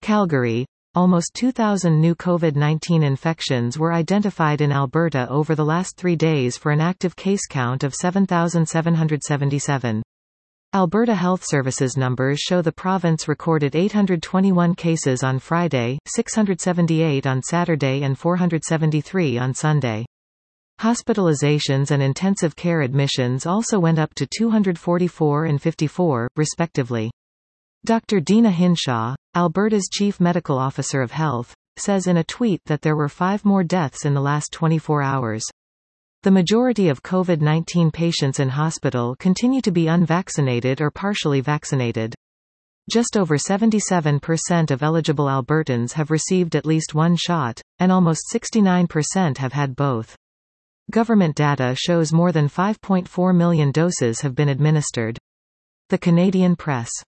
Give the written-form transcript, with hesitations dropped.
Calgary. Almost 2,000 new COVID-19 infections were identified in Alberta over the last 3 days for an active case count of 7,777. Alberta Health Services numbers show the province recorded 821 cases on Friday, 678 on Saturday and 473 on Sunday. Hospitalizations and intensive care admissions also went up to 244 and 54, respectively. Dr. Deena Hinshaw, Alberta's Chief Medical Officer of Health, says in a tweet that there were 5 more deaths in the last 24 hours. The majority of COVID-19 patients in hospital continue to be unvaccinated or partially vaccinated. Just over 77% of eligible Albertans have received at least one shot, and almost 69% have had both. Government data shows more than 5.4 million doses have been administered. The Canadian Press.